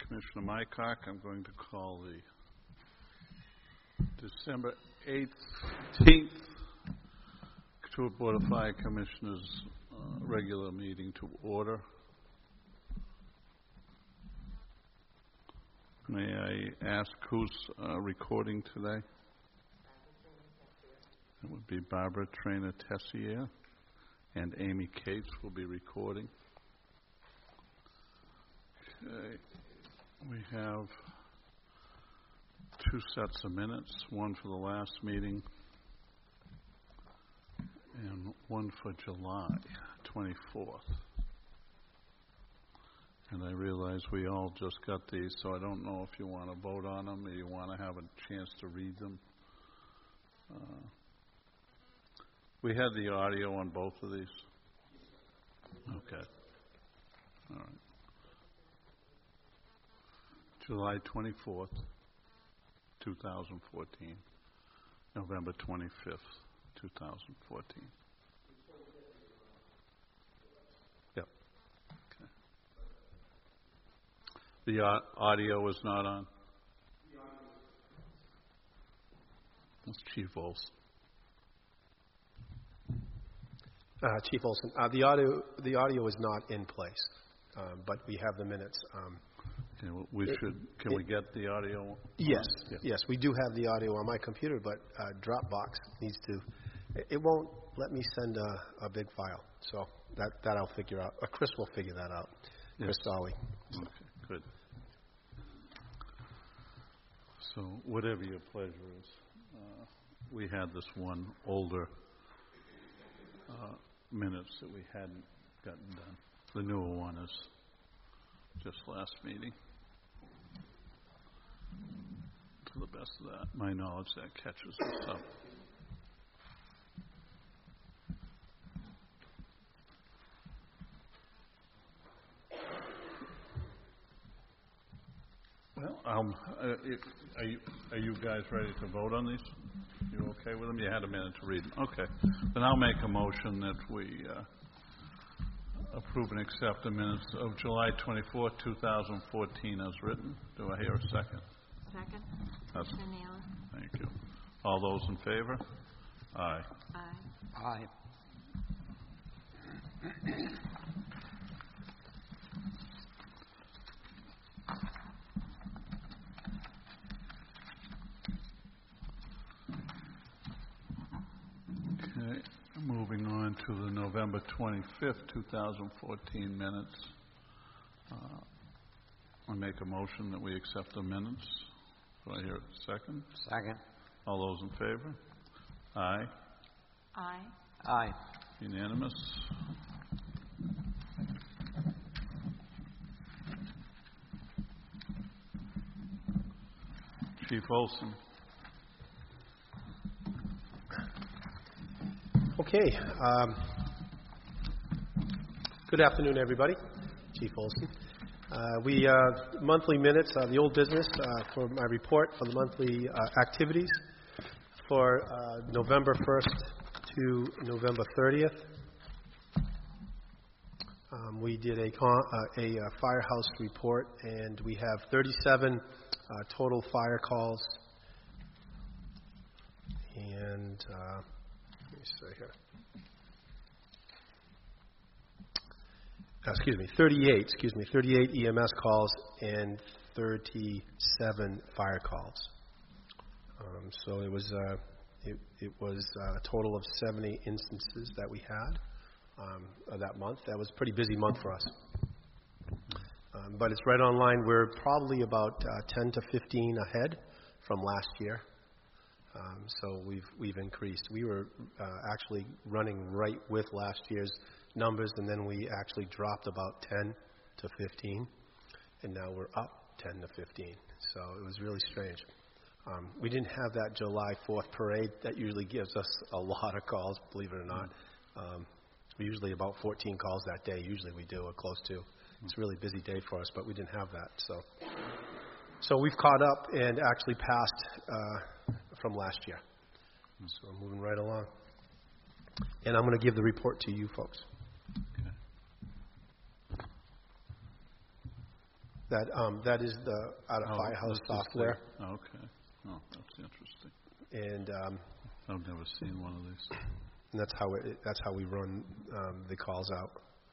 Commissioner Mycock. I'm going to call the December 18th Kituitt Board of Fire Commissioners regular meeting to order. May I ask who's recording today? It would be Barbara Traynor Tessier and Amy Cates will be recording. Okay. We have 2 sets of minutes, one for the last meeting and one for July 24th. And I realize we all just got these, so I don't know if you want to vote on them or you want to have a chance to read them. We had the audio on both of these? Okay. All right. July 24th, 2014. November 25th, 2014. Yep. Okay. The audio is not on? That's Chief Olson. Chief Olson, the audio is not in place, but we have the minutes. Okay, well, can we get the audio? Yes, yes, we do have the audio on my computer, but Dropbox needs to. It won't let me send a big file, so that I'll figure out. Chris will figure that out. Yes. Chris Solly. Okay, good. So whatever your pleasure is, we had this one older minutes that we hadn't gotten done. The newer one is just last meeting. To the best of that, my knowledge, that catches us up. Well, are you guys ready to vote on these? You okay with them? You had a minute to read them. Okay. Then I'll make a motion that we approve and accept the minutes of July 24, 2014 as written. Do I hear a second? Second. That's Daniela. Thank you. All those in favor? Aye. Aye. Aye. Okay. Moving on to the November 25th, 2014 minutes. I make a motion that we accept the minutes. Do I hear a second? Second. All those in favor? Aye. Aye. Aye. Unanimous. Chief Olson. Okay. Good afternoon, everybody. Chief Olson. Monthly minutes, the old business for my report for the monthly activities for November 1st to November 30th. We did a firehouse report, and we have 37 total fire calls. And let me see here. 38 EMS calls and 37 fire calls. So it was a total of 70 instances that we had that month. That was a pretty busy month for us. But it's right on line. We're probably about 10 to 15 ahead from last year. So we've increased. We were actually running right with last year's numbers, and then we actually dropped about 10 to 15, and now we're up 10 to 15. So it was really strange. We didn't have that July 4th parade. That usually gives us a lot of calls, believe it or not. Usually about 14 calls that day. Usually we do, or close to. It's a really busy day for us, but we didn't have that. So we've caught up and actually passed from last year. So we're moving right along. And I'm going to give the report to you folks. That is the out of Firehouse this is the- software, Okay. Oh, that's interesting. and I've never seen one of these. that's how we run the calls out.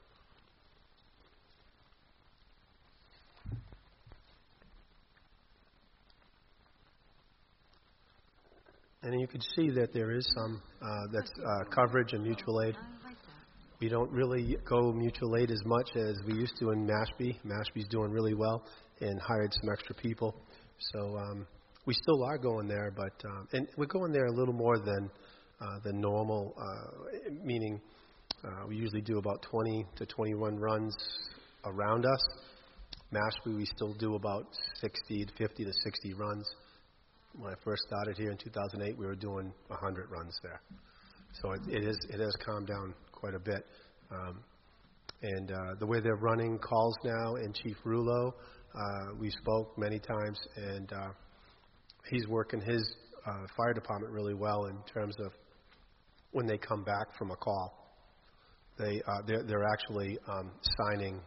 And you can see that there is some that's coverage and mutual aid. I like that. We don't really go mutual aid as much as we used to in Mashpee. Mashpee's doing really well and hired some extra people. So we still are going there, but and we're going there a little more than normal, meaning we usually do about 20 to 21 runs around us. Mashpee, we still do about 50 to 60 runs. When I first started here in 2008, we were doing 100 runs there. So it has calmed down quite a bit. And the way they're running calls now, and Chief Rulo, we spoke many times, and he's working his fire department really well in terms of when they come back from a call, they're actually signing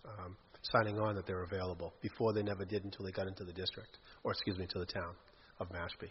on that they're available. Before, they never did until they got into the district, or excuse me, to the town of Mashpee.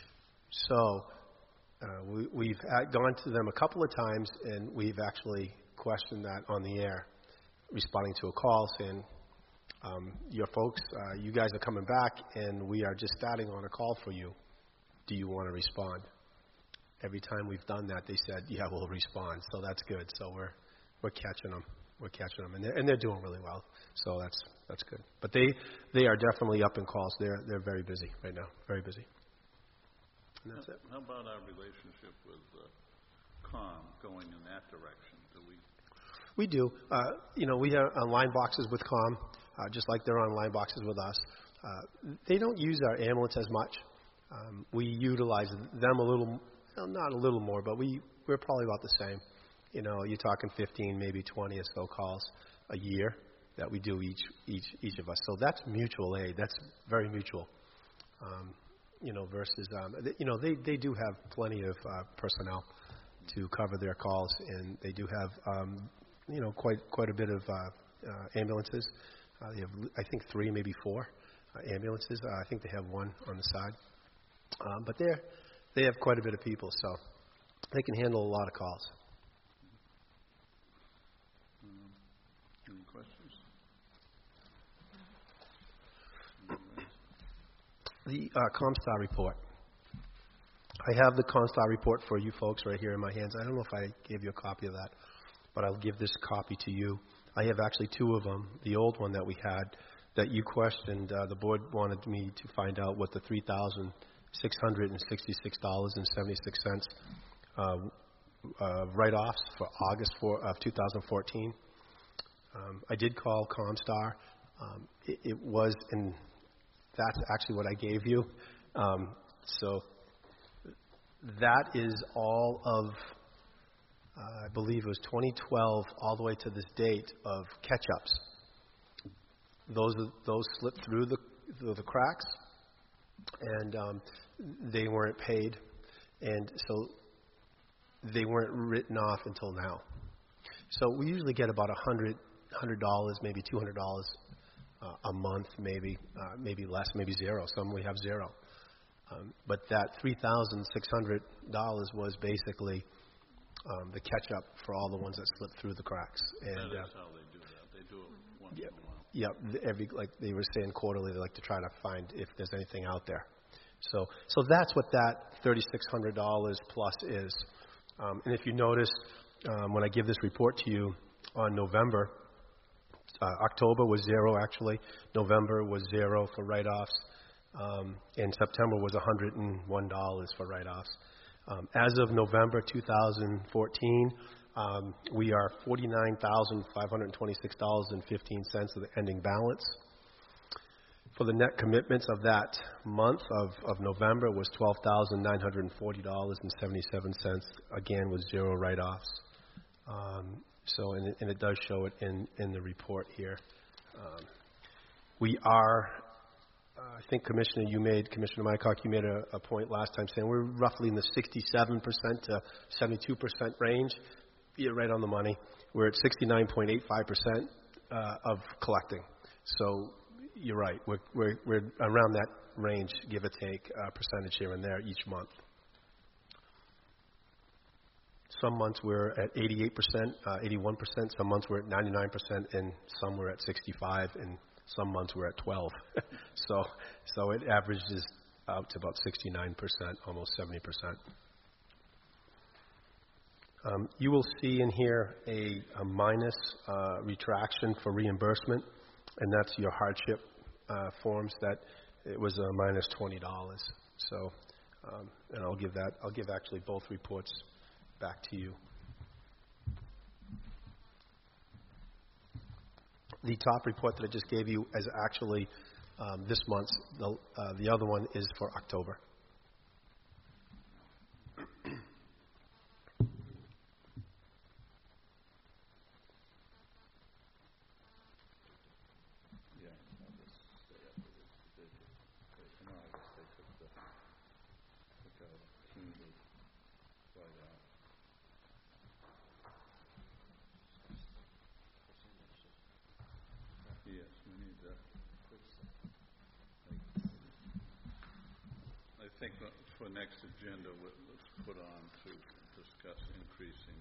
So we've gone to them a couple of times, and we've actually questioned that on the air, responding to a call saying, your folks, you guys are coming back, and we are just starting on a call for you. Do you want to respond? Every time we've done that, they said, yeah, we'll respond. So that's good. So we're catching them. We're catching them, and they're doing really well. So that's good. But they are definitely up in calls. They're very busy right now. Very busy. And that's it. How about our relationship with COM going in that direction? Do we? We do. We are on line boxes with COM, just like they're on line boxes with us. They don't use our ambulance as much. We utilize them a little, not a little more, but we're probably about the same. You're talking 15, maybe 20 or so calls a year that we do each of us. So that's mutual aid. That's very mutual. Versus, they do have plenty of personnel to cover their calls, and they do have, quite a bit of ambulances. They have, I think, 3, maybe 4 ambulances. I think they have 1 on the side. But they have quite a bit of people, so they can handle a lot of calls. Any questions? The ComStar report. I have the ComStar report for you folks right here in my hands. I don't know if I gave you a copy of that, but I'll give this copy to you. I have actually 2 of them. The old one that we had that you questioned, the board wanted me to find out what the $3,666.76 write-offs for August of 2014. I did call ComStar. It was, and that's actually what I gave you. So that is all of, I believe it was 2012 all the way to this date of catch-ups. Those slipped through the cracks, and they weren't paid, and so they weren't written off until now. So we usually get about $100, maybe $200 a month, maybe less, maybe zero. Some we have zero. But that $3,600 was basically the catch-up for all the ones that slipped through the cracks. And That is how they do that. They do it once in a while. yeah, like they were saying quarterly, they like to try to find if there's anything out there. So that's what that $3,600 plus is. And if you notice, when I give this report to you on November, October was 0 actually. November was 0 for write-offs. And September was $101 for write-offs. As of November 2014, we are $49,526.15 of the ending balance. For the net commitments of that month of November was $12,940.77. Again, with 0 write-offs. And it does show it in the report here. We are, I think, Commissioner Mycock, you made a point last time saying we're roughly in the 67% to 72% range. You're right on the money. We're at 69.85% of collecting. So, you're right. We're around that range, give or take, percentage here and there each month. Some months we're at 88%, 81%. Some months we're at 99%, and some we're at 65%, and some months we're at 12%. so it averages out to about 69%, almost 70%. You will see in here a minus retraction for reimbursement, and that's your hardship forms. That it was a minus $20. So, and I'll give actually both reports back to you. The top report that I just gave you is actually this month's. The other one is for October. Yes, we need that. I think for next agenda, let's put on to discuss increasing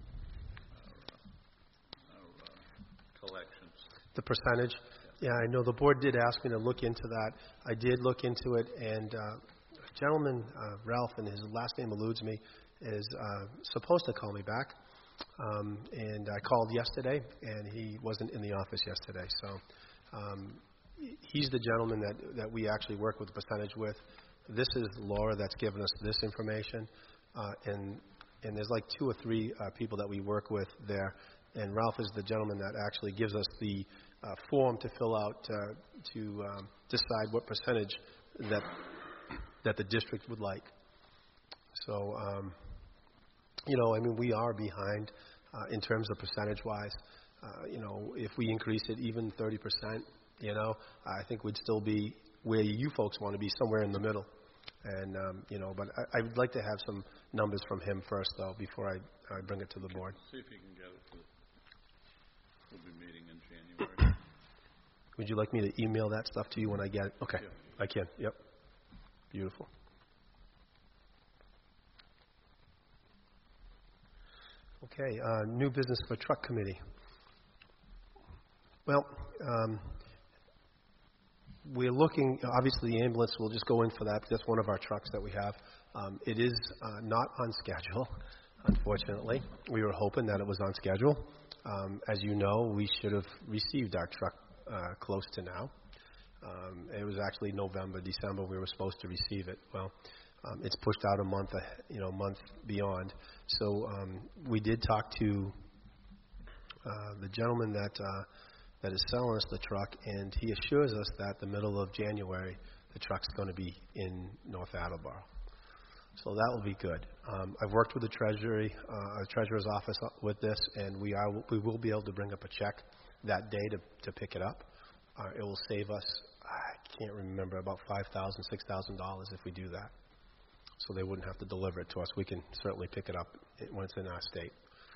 our collections. The percentage? Yeah, I know the board did ask me to look into that. I did look into it, and a gentleman, Ralph, and his last name eludes me, is supposed to call me back. And I called yesterday, and he wasn't in the office yesterday. So he's the gentleman that we actually work with the percentage with. This is Laura that's given us this information. And there's like 2 or 3 people that we work with there. And Ralph is the gentleman that actually gives us the form to fill out to decide what percentage that the district would like. So, I mean, we are behind in terms of percentage-wise. If we increase it even 30%, I think we'd still be where you folks want to be, somewhere in the middle. And, but I would like to have some numbers from him first, though, before I bring it to the board. See if you can get it. We'll be meeting in January. Would you like me to email that stuff to you when I get it? Okay, Yeah. I can. Yep. Beautiful. Okay, new business for truck committee. Well, we're looking, obviously the ambulance will just go in for that, because that's one of our trucks that we have. It is not on schedule, unfortunately. We were hoping that it was on schedule. As you know, we should have received our truck close to now. It was actually November, December we were supposed to receive it. Well, it's pushed out a month, month beyond. So we did talk to the gentleman that is selling us the truck, and he assures us that the middle of January the truck's going to be in North Attleboro. So that will be good. I've worked with the treasurer's office with this, and we will be able to bring up a check that day to pick it up. It will save us, I can't remember, about $5,000, $6,000 if we do that. So they wouldn't have to deliver it to us. We can certainly pick it up when it's in our state.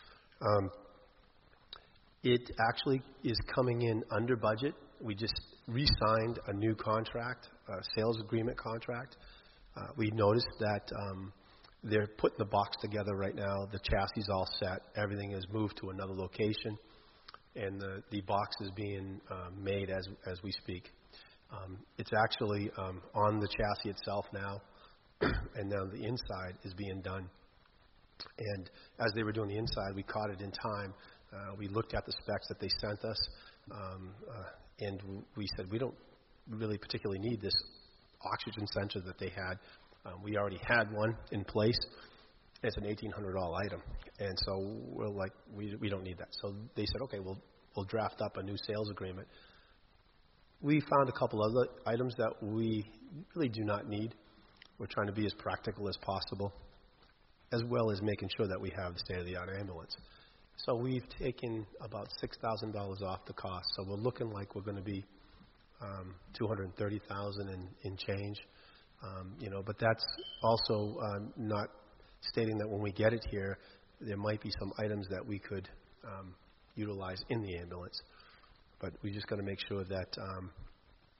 It actually is coming in under budget. We just re-signed a new contract, a sales agreement contract. We noticed that they're putting the box together right now. The chassis is all set. Everything is moved to another location, and the box is being made as we speak. It's actually on the chassis itself now, and now the inside is being done. And as they were doing the inside, we caught it in time. We looked at the specs that they sent us, and we said we don't really particularly need this oxygen sensor that they had. We already had one in place. It's an $1,800 item, and so we're like, we don't need that. So they said, okay, we'll draft up a new sales agreement. We found a couple other items that we really do not need. We're trying to be as practical as possible, as well as making sure that we have the state-of-the-art ambulance. So we've taken about $6,000 off the cost. So we're looking like we're going to be $230,000 in change. But that's also not stating that when we get it here, there might be some items that we could utilize in the ambulance. But we just got to make sure that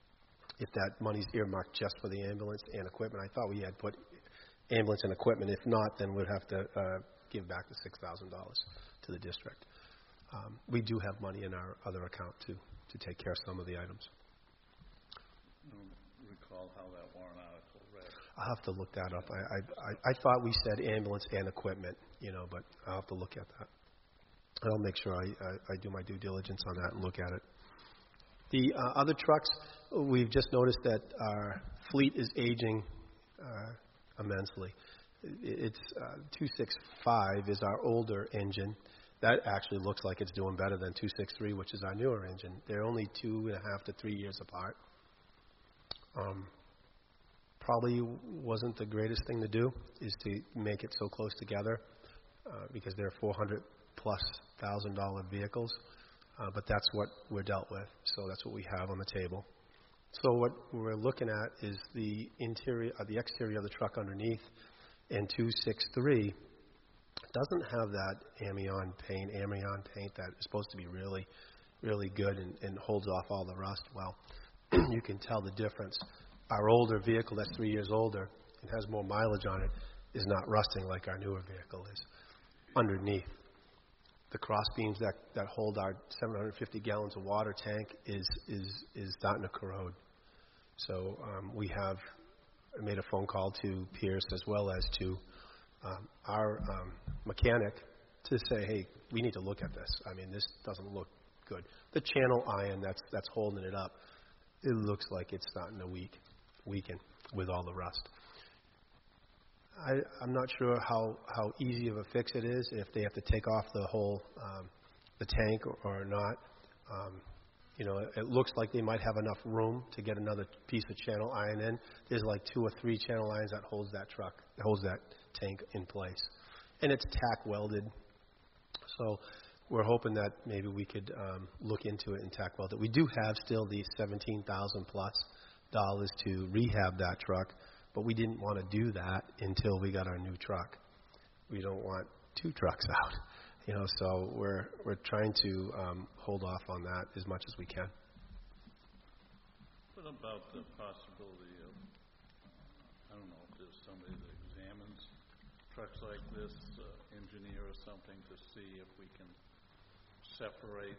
if that money's earmarked just for the ambulance and equipment. I thought we had put ambulance and equipment. If not, then we'd have to give back the $6,000 to the district. We do have money in our other account to take care of some of the items. I don't recall how that warrant article read. I'll have to look that up. I thought we said ambulance and equipment, but I'll have to look at that. I'll make sure I do my due diligence on that and look at it. The other trucks, we've just noticed that our fleet is aging immensely. It's 265 is our older engine. That actually looks like it's doing better than 263, which is our newer engine. They're only 2.5 to 3 years apart. Probably wasn't the greatest thing to do, is to make it so close together, because they're $400,000+ vehicles. But that's what we're dealt with, so that's what we have on the table. So what we're looking at is the interior, the exterior of the truck underneath, and 263 doesn't have that amion paint that is supposed to be really, really good and holds off all the rust. Well, you can tell the difference. Our older vehicle that's 3 years older and has more mileage on it is not rusting like our newer vehicle is. Underneath, the cross beams that hold our 750 gallons of water tank is starting to corrode. So we have made a phone call to Pierce as well as to our mechanic to say, hey, we need to look at this. I mean, this doesn't look good. The channel iron that's holding it up, it looks like it's starting to weaken with all the rust. I'm not sure how easy of a fix it is, if they have to take off the whole the tank or not. It looks like they might have enough room to get another piece of channel iron in. There's like 2 or 3 channel irons that holds that tank in place, and it's tack welded. So we're hoping that maybe we could look into it and tack weld it. We do have still the $17,000+ to rehab that truck, but we didn't want to do that until we got our new truck. We don't want 2 trucks out. So we're trying to hold off on that as much as we can. What about the possibility of, I don't know, if there's somebody that examines trucks like this, engineer or something, to see if we can separate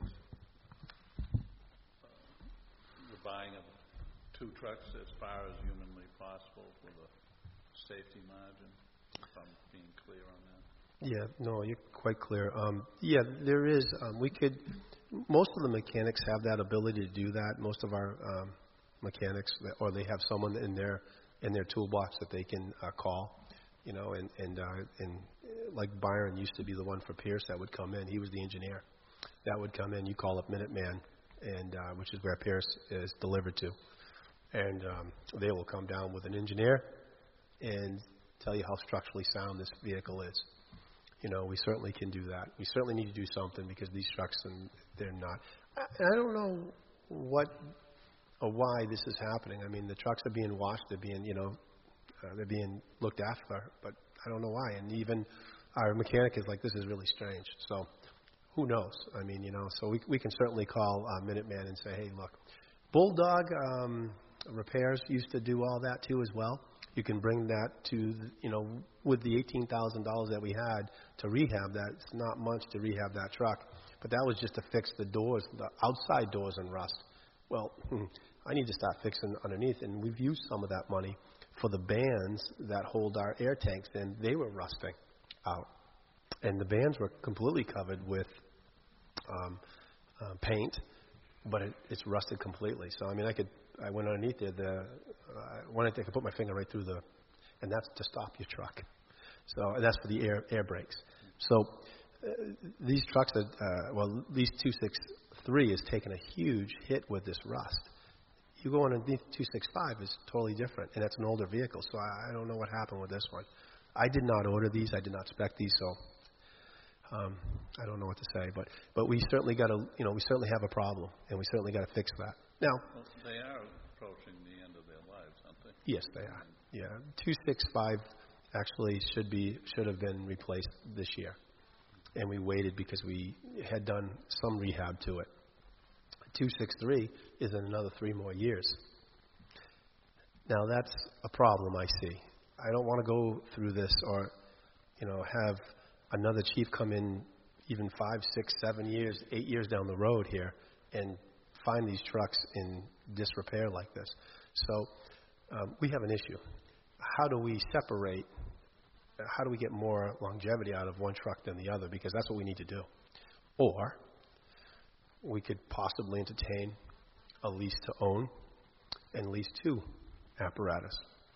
the buying of 2 trucks as far as humanly possible with a safety margin, if I'm being clear on that. Yeah, no, you're quite clear. Yeah, there is. Most of the mechanics have that ability to do that. Most of our mechanics, or they have someone in their toolbox that they can call. And like Byron used to be the one for Pierce that would come in. He was the engineer that would come in. You call up Minuteman, and which is where Pierce is delivered to, and they will come down with an engineer and tell you how structurally sound this vehicle is. We certainly can do that. We certainly need to do something, because these trucks, and they're not. I don't know what or why this is happening. I mean, the trucks are being washed. They're being, they're being looked after, but I don't know why. And even our mechanic is like, this is really strange. So who knows? I mean, so we can certainly call Minuteman and say, hey, look, Bulldog Repairs used to do all that too as well. You can bring that to, with the $18,000 that we had to rehab that. It's not much to rehab that truck, but that was just to fix the doors, the outside doors and rust. Well, I need to start fixing underneath, and we've used some of that money for the bands that hold our air tanks, and they were rusting out. And the bands were completely covered with paint, but it's rusted completely. So, I mean, I went underneath there. I could put my finger right through and that's to stop your truck. So, and that's for the air brakes. So, these trucks these 263 is taking a huge hit with this rust. You go underneath 265 is totally different, and that's an older vehicle. So I don't know what happened with this one. I did not order these. I did not spec these. So I don't know what to say. But we certainly got to, we certainly have a problem, and we certainly got to fix that. Now, well, they are approaching the end of their lives, aren't they? Yes, they are. Yeah, 265 actually should have been replaced this year, and we waited because we had done some rehab to it. 263 is in another 3 more years. Now, that's a problem I see. I don't want to go through this or, have another chief come in even 5, 6, 7 years, 8 years down the road here and find these trucks in disrepair like this. So we have an issue. How do we separate? How do we get more longevity out of one truck than the other? Because that's what we need to do. Or we could possibly entertain a lease to own and lease to apparatus.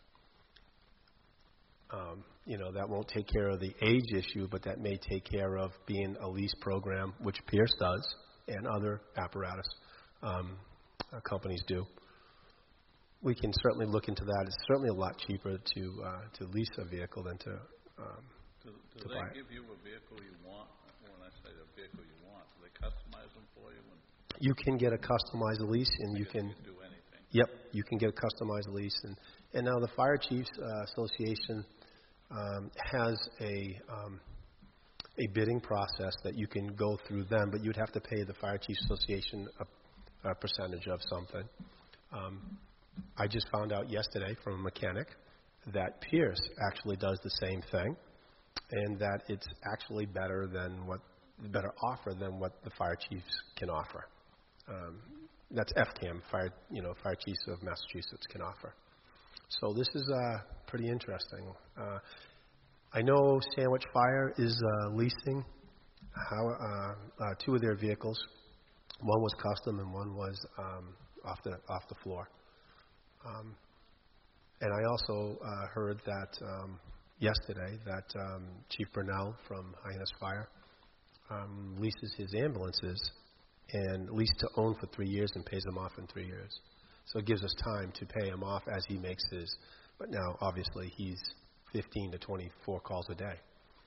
That won't take care of the age issue, but that may take care of being a lease program, which Pierce does and other apparatus companies do. We can certainly look into that. It's certainly a lot cheaper to lease a vehicle than to Do buy they it. give you a vehicle you want? When I say the vehicle you want, do they customize them for you? You can get a customized lease, and you can. You can do anything. Yep, you can get a customized lease, and now the Fire Chiefs Association has a bidding process that you can go through them, but you'd have to pay the Fire Chiefs Association a percentage of something. I just found out yesterday from a mechanic that Pierce actually does the same thing, and that it's actually better offer than what the Fire Chiefs can offer. That's FCAM, Fire Chiefs of Massachusetts can offer. So this is pretty interesting. I know Sandwich Fire is leasing two of their vehicles. One was custom and one was off the floor. And I also heard that yesterday that Chief Burnell from Hyannis Fire leases his ambulances and lease to own for 3 years and pays them off in 3 years. So it gives us time to pay him off as he makes his. But now, obviously, he's 15 to 24 calls a day,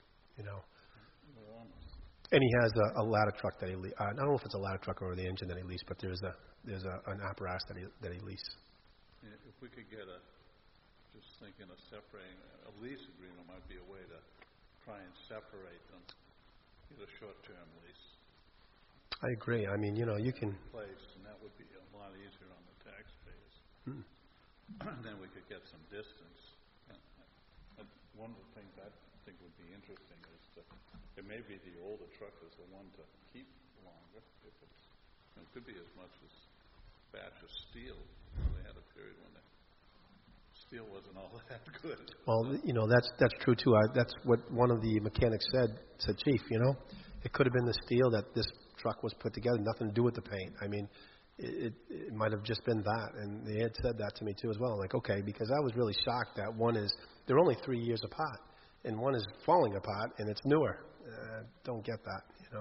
And he has a ladder truck that he I don't know if it's a ladder truck or the engine that he leased, but there's an apparatus that he leased. Yeah, if we could get just thinking of separating, a lease agreement might be a way to try and separate them, get a short-term lease. I agree. I mean, you can. Place, and that would be a lot easier on the taxpayers. Then we could get some distance. And one of the things I think would be interesting is it may be the older truck is the one to keep longer. If it could be as much as batch of steel. They had a period when the steel wasn't all that good. Well, that's true too. That's what one of the mechanics said. Said, Chief, it could have been the steel that this truck was put together, nothing to do with the paint. I mean, it might have just been that, and they had said that to me too as well. I'm like, okay, because I was really shocked that they're only 3 years apart, and one is falling apart, and it's newer. Don't get that, Well,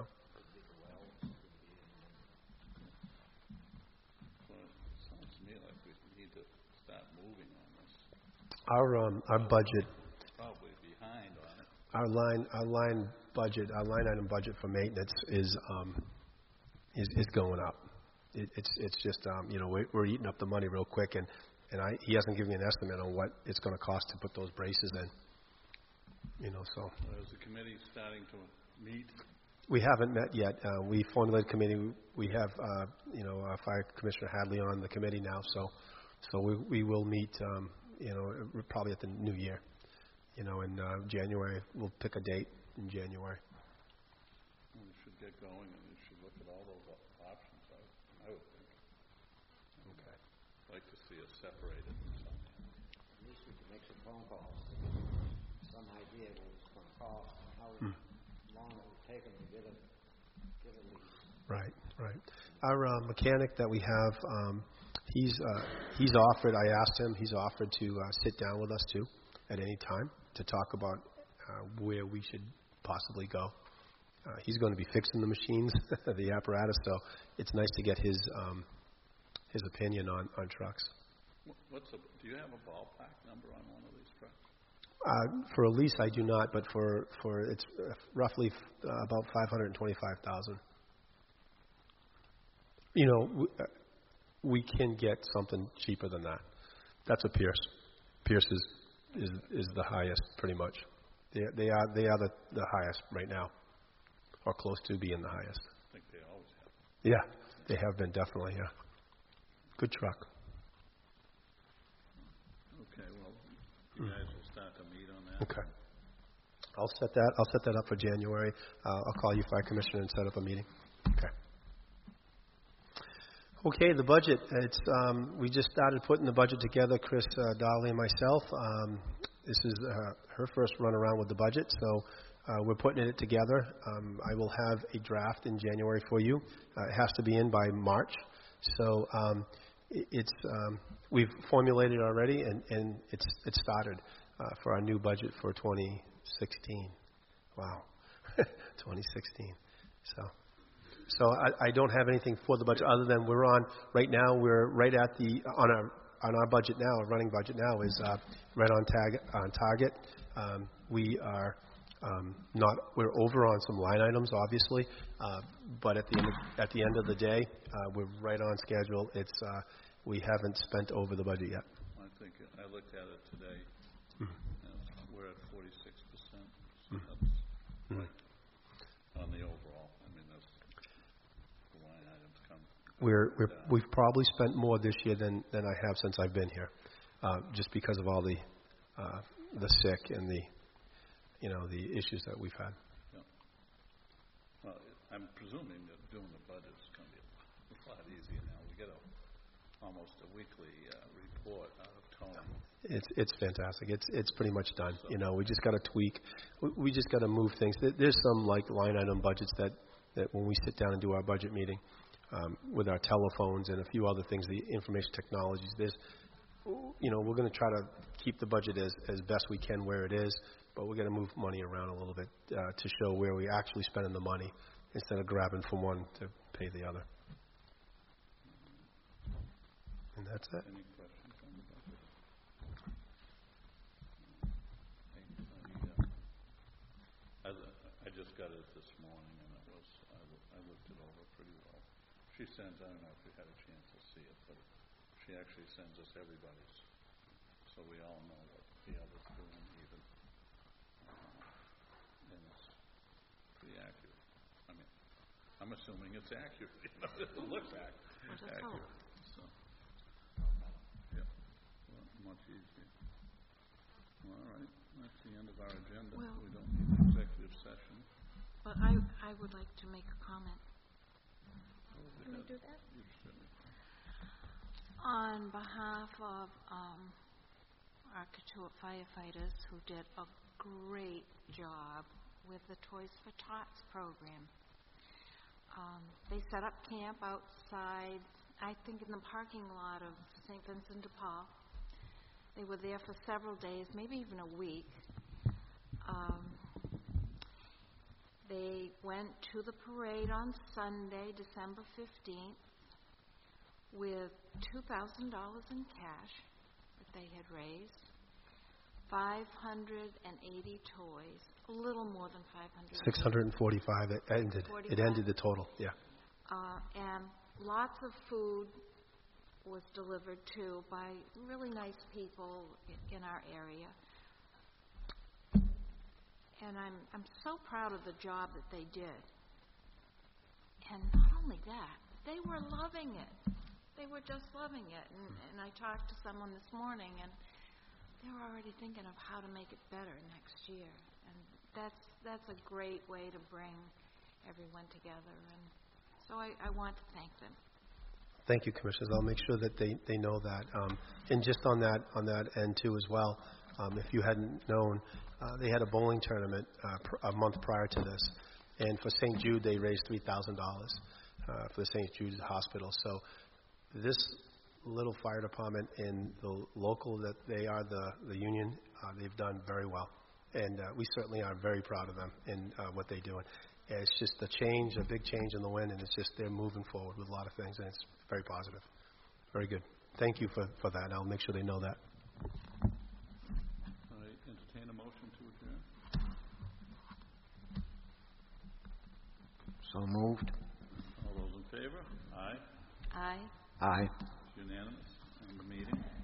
it sounds to me like we need to start moving on this. Our budget, Probably behind on it. our line item budget for maintenance is going up. It's just we're eating up the money real quick, and he hasn't given me an estimate on what it's going to cost to put those braces in. So. Is the committee starting to meet? We haven't met yet. We formulated a committee. We have Fire Commissioner Hadley on the committee now, so we will meet. Probably at the new year. In January. We'll pick a date in January. We should get going, and we should look at all those options. I would think. Okay. I'd like to see us separated. At least we can make some phone calls to get some idea what it's going to cost and how long it would take them to get a lease. Right. Our mechanic that we have, he's offered. I asked him. He's offered to sit down with us too at any time to talk about where we should possibly go. He's going to be fixing the machines, the apparatus. So it's nice to get his opinion on trucks. Do you have a ballpark number on one of these trucks? For a lease, I do not, but for it's roughly about $525,000. We can get something cheaper than that. That's a Pierce. Pierce is the highest, pretty much. They are the highest right now, or close to being the highest. I think they always have. Yeah, they have been definitely. Yeah, good truck. You guys will start to meet on that. Okay. I'll set that up for January. I'll call you, Fire Commissioner, and set up a meeting. Okay. Okay, the budget. We just started putting the budget together, Chris Dolly and myself. This is her first run around with the budget, so we're putting it together. I will have a draft in January for you. It has to be in by March. So we've formulated already, and it's started for our new budget for 2016. Wow, 2016. So I don't have anything for the budget other than we're on right at on our budget now. Our running budget now is right on target. We are we're over on some line items, obviously, but at the end of the day, we're right on schedule. We haven't spent over the budget yet. I think I looked at it today. We're at 46%. So that's right on the overall. I mean, that's the line items come. We've probably spent more this year than I have since I've been here, just because of all the sick and the issues that we've had. Yeah. Well, I'm presuming that doing the budget is going to be a lot easier now. We get almost a weekly report out of Tony. It's fantastic. It's pretty much done. We just got to tweak. We just got to move things. There's some like line item budgets that when we sit down and do our budget meeting with our telephones and a few other things, the information technologies. We're going to try to keep the budget as best we can where it is, but we're going to move money around a little bit to show where we actually spending the money instead of grabbing from one to pay the other. And that's it. Any questions on the budget? I just got it this morning, and I looked it over pretty well. She sends, I don't know if you had a chance to see it, but she actually sends us everybody's, so we all know what the other's doing even. And it's pretty accurate. I mean, I'm assuming it's accurate. It looks accurate. So, yeah, well, much easier. All right, that's the end of our agenda. Well, we don't need an executive session. But I would like to make a comment. Can we do that? You certainly can. On behalf of our Katuitt firefighters who did a great job with the Toys for Tots program. They set up camp outside, I think in the parking lot of St. Vincent de Paul. They were there for several days, maybe even a week. They went to the parade on Sunday, December 15th, with $2,000 in cash that they had raised, 580 toys, a little more than 500. 645. It ended. 45? It ended the total. Yeah. And lots of food was delivered too by really nice people in our area. And I'm so proud of the job that they did. And not only that, they were loving it. They were just loving it. And I talked to someone this morning, and they were already thinking of how to make it better next year. And that's a great way to bring everyone together. And so I want to thank them. Thank you, Commissioners. I'll make sure that they know that. And just on that end too as well, if you hadn't known, they had a bowling tournament a month prior to this, and for St. Jude they raised $3,000 for the St. Jude Hospital. So this little fire department and the local that they are, the union, they've done very well, and we certainly are very proud of them in what they do. And it's just a big change in the wind, and it's just they're moving forward with a lot of things, and it's very positive. Very good. Thank you for that. I'll make sure they know that. I entertain a motion to adjourn. So moved. All those in favor? Aye. Aye. Aye. It's unanimous. End the meeting.